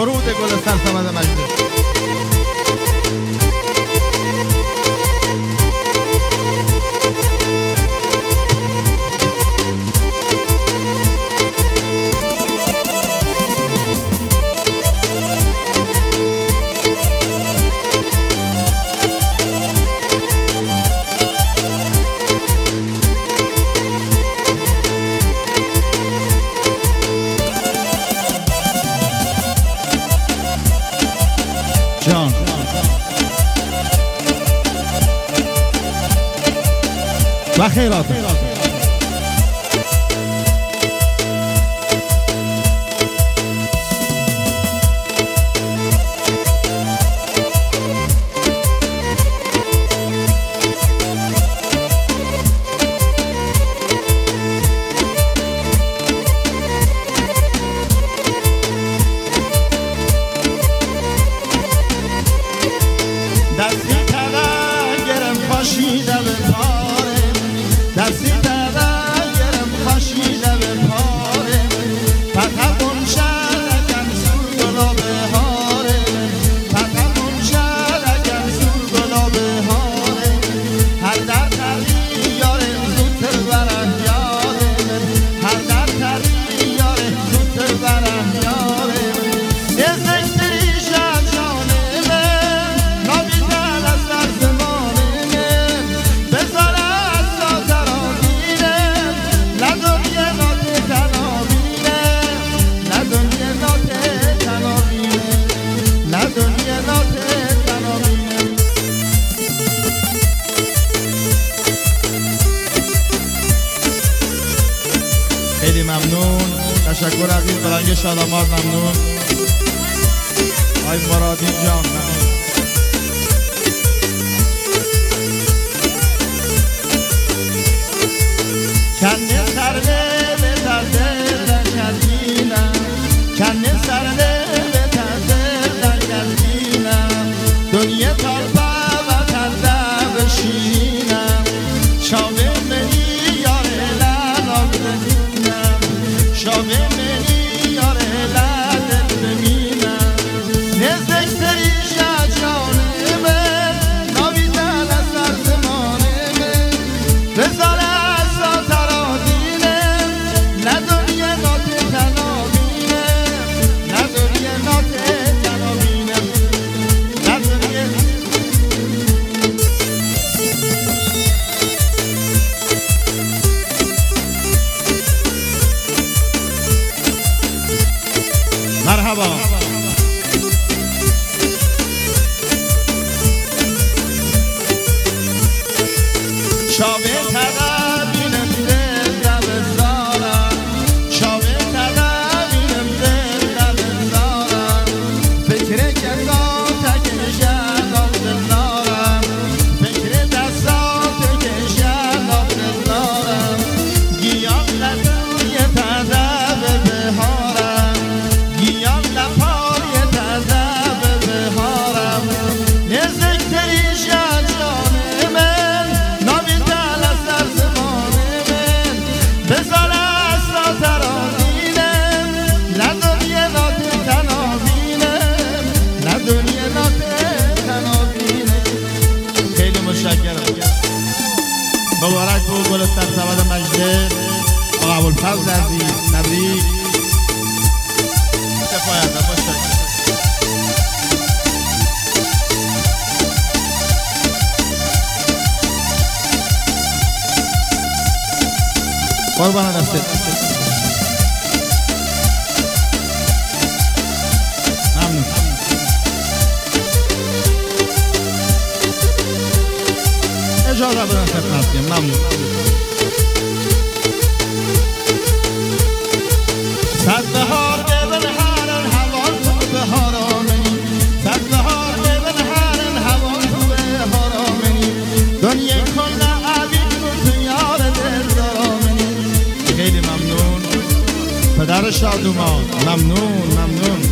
فرود گل سرسبد مجلس. جان و خیرات خاشیده به پاره دستی تغیرم خاشیده به پاره پتمون شرکن سور گلا به هاره پتمون شرکن سور گلا به هاره هر در تری یاره زودتر برم یاره هر در تری یاره زودتر برم یاره نزدیکتری شد جانه من نابیدن از در زمانه خیلی ممنون، تشکر از این فرنگ شاداماد. ممنون آی مرادی جان. کنه سرده به ترده کردینم کنه سرده به ترده کردینم دنیا تربه و ترده بشینم شامه منی یاره لنا ببینم شامه منی یاره لنا ببینم نزدیکتری شد جانه من نابیدن از در زمانه من بذاره مرحبا شابه تدابینم دل دبزارم شابه تدابینم دل دبزارم فکر کسات کشن آب دلارم فکر دستات کشن آب دلارم گیان لدوی تدب بهارم گیان لپای تدب بهارم نزدیکتری شد جان من نابیدن از در زمان من بذار اسرا ترانینم نه دنیا نات تنابینم نه دنیا نات تنابینم. خیلی متشکرم. مبارک بود گل سرسبد مجلس آقا ابوالفضل عزیز. تبریک. کفایت. متشکرم. قربان دستت. ممنون. اجازه بدن خدمت کنم. ممنون. صد بهار ببن هرن هوان تو بهار آمنی صد بهار ببن هرن هوان تو بهار آمنی دنیا کل عبید تو یار دل دارامنی. خیلی ممنون پدر شادومان. ممنون ممنون.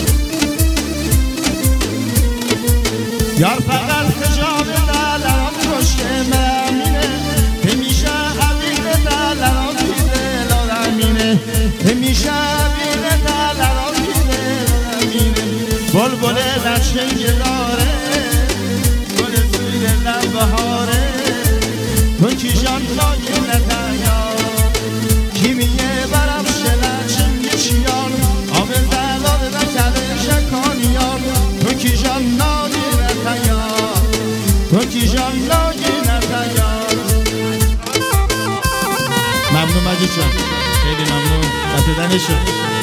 یار فقط خجاب دلم کشته ممینه همیشه عبید دلم پیده لارمینه همیشه عبید دلم پیده لارمینه لچنگ داره گل سوی لب بهاره تو کی جان نای نتیار کیمیه برم شلچنگ چیان آب زلال نکره شکانیان تو کی جان نای نتیار تو کی جان نای نتیار ممنون مجید جان خیلی ممنون قطعدنشون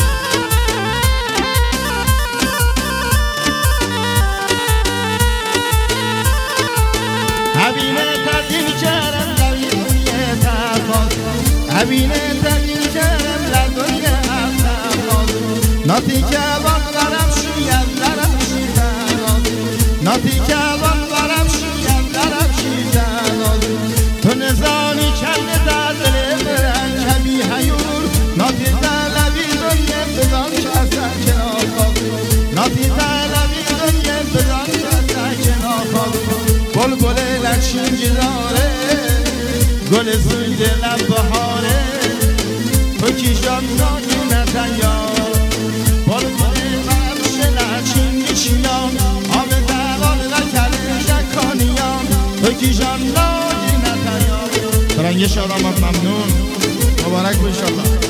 حبینه تدین کرم لدنیه تفاز حبینه تدین کرم لدنیه تفاز ناتی که بان برم شویم درم شیدن ناتی که بان برم شویم درم شیدن تو نزانی کنه در دل برن کمی حیور ناتی تلوی دنیه بدان که اصلا کنافاز ناتی تلوی دنیه بدان که اصلا کنافاز گل گل لچنگ داره گل زوی لب بهاره تو کی جان نای نتیار گل گل برش لچنگ چیان آب زلال نکره شکانیان تو کی جان نای نتیار فرنگ شادامت ممنون مبارک بشالله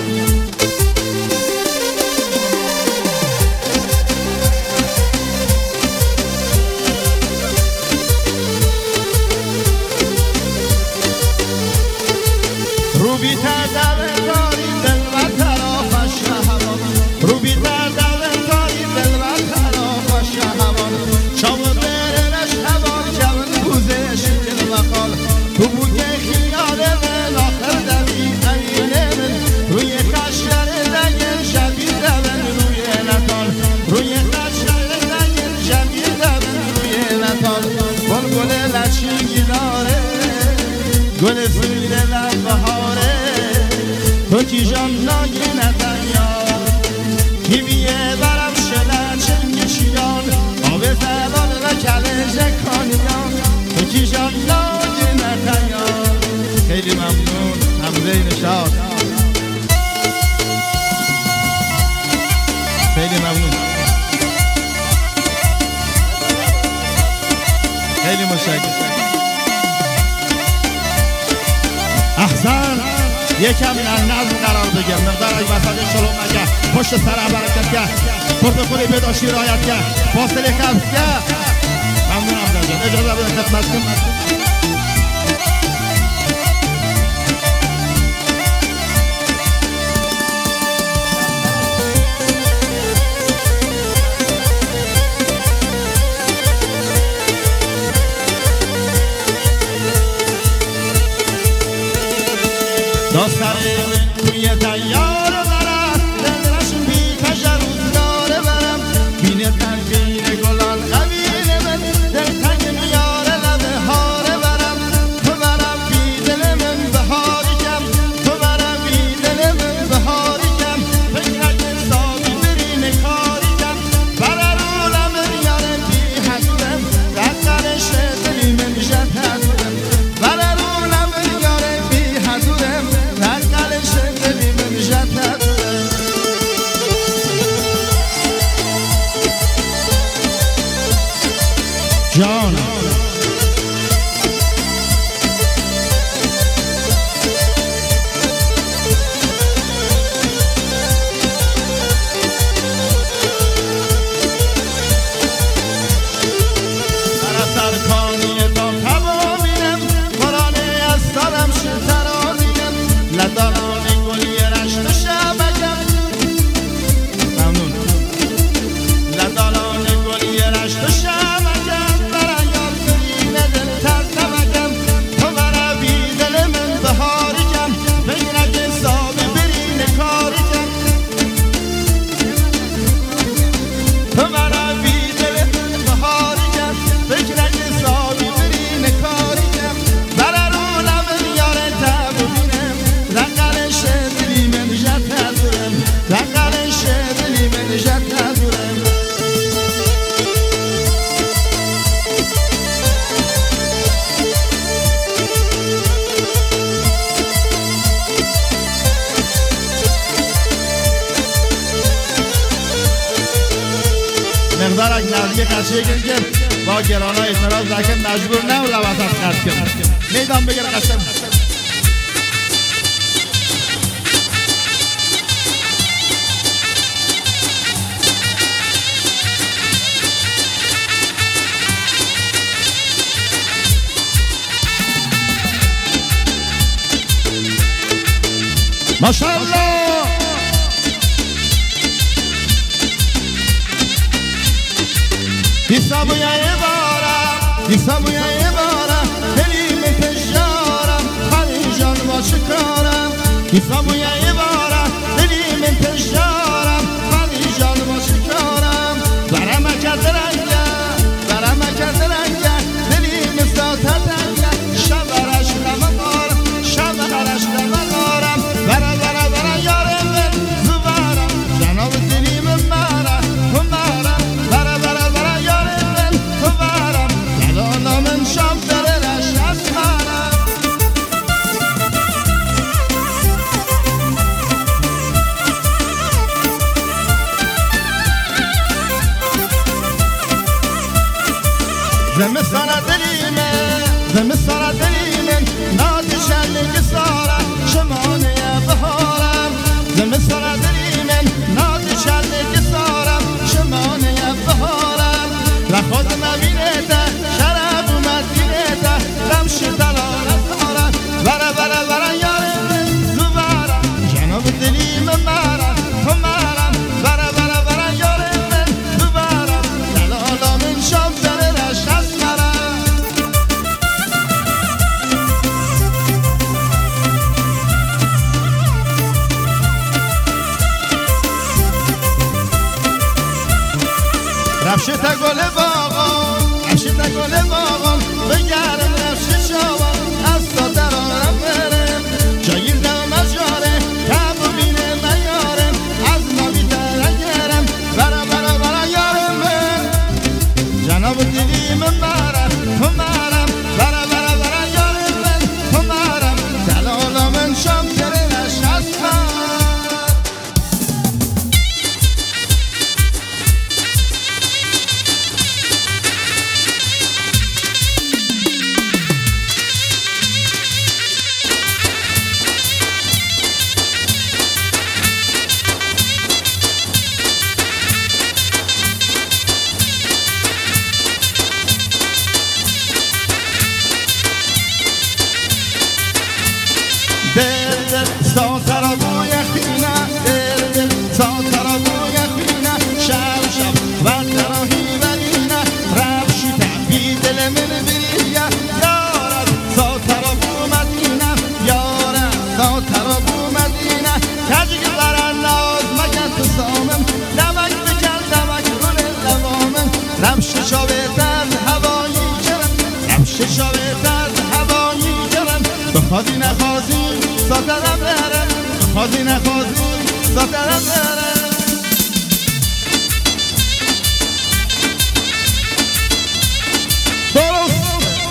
روبی تر داری دل و ترافش همان روبی تر داری دل و ترافش همان شام برنش همان جوان بوزش دل و خال تو بوده خیاله من آخر دوی اینه من روی خشر دنگل شبیر دون روی نتال روی خشر دنگل شبیر دون روی نتال گل گل لچنگ داره گل سوی لب بهاره تو کی جان نای نتیار کیمیه برم شلچنگ چیان آب زلال و کله شکانیان تو کی جان نای نتیار خیلی ممنون حمزه نشاط خیلی ممنون خیلی متشکرم احسن یکم نظم قرار بگم مقدار ای مسئله شلوم نگه پشت سر برکت گه پروتکل بداشی رعایت گه فاصله حفظ گه ممنونم جان اجازه بده خدمت کنم داستان توی تیار برم دلش بی تجربه برم بینه تنگین گلان قبیل من دل تنگ میار لبه هاره برم تو برم بی دل من بهاری کم تو برم بی دل من بهاری کم فکرک سابی برین کاری کم برارولم یارم بی حدودم دقرش دلی من شد حدودم برارولم یارم بی حدودم هزارک نزدیک قشیه که با گرانای اعتراض لکن مجبور نه و لوطت خرد کرد میدان بگیر قشن ماشاءالله حسابوی عبارم دلیم تشارم خریجان با شکارم حسابوی عبارم دلیم تشارم خریجان با شکارم برم کرد رنگه دلیم ساتت رنگه شبرش نمارم برا یارم من زبارم جناب دلیم مرم برا یارم من زبارم دلالا من شام داره رشت مرم زمستان دلیمه نادشنگ سارم شمانه بهارم زمستان دلیمه نادشنگ سارم شمانه بهارم رخواد مبینه تا شراب اومد گیره تا رمش دلالت دارم برا یارم زبارم جناب دلیم مرم برا یارم زبارم دلالا من شام داره رشت مرم رفشه تا گل باغان بگرم رفشه شاوان از تا درارم برم جایی دم از جاره کم و بینه میارم از ما بیتره گرم برا یارم من جناب دلیم مرم برا یارم من دلالا من شام داره نشست دل ساتر بوی خینه ساتر بوی خینه شب وقت راهی برینه رفشی تبی دل من بریه یارم ساتر بو مدینه کجی برن ناز مگن تو سامم نمک بکن گل لوامم رمش شاوه درد هوایی کرم بخوادی نخوازی ساترم برم درست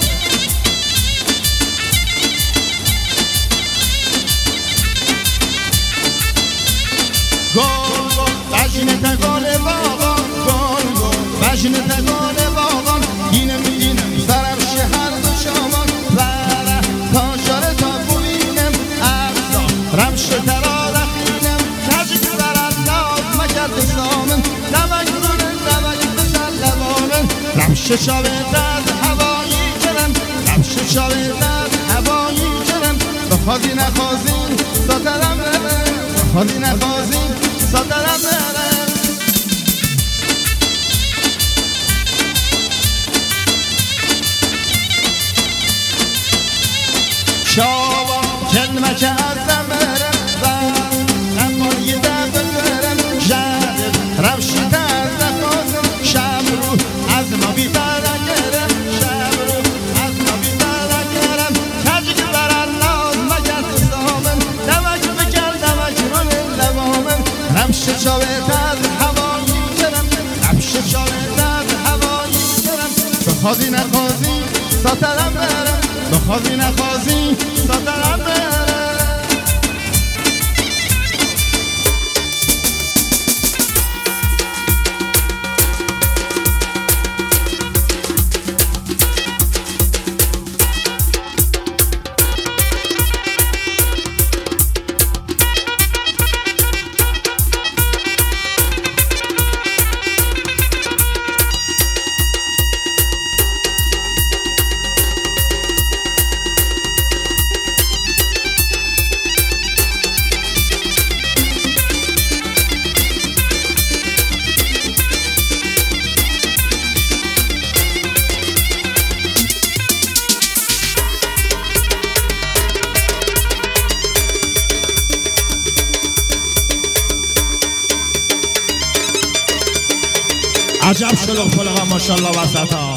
وجنه تگال باغان اینم سرم شهر دو شامان بره تا شاره تا بوینم افزا رمش ترا رخینم کجی برد ناز مکرد سامن نمک بزن لبانن رمش شاوه درد هوایی کرم بخوادی نخوازین ساترم برم شاوا کلمه که ازم برم اما یه دفعه برم جدد روشی درد خواستم شب رو از ما بیتره گرم کجی که برن ناز مگر تو سامن نمک بکن رو لبامن رمشه شاوه درد هوایی کرم بخوادی نخوازی ساترم برم عجب شلوغ پلوغا ماشاءالله وسط ها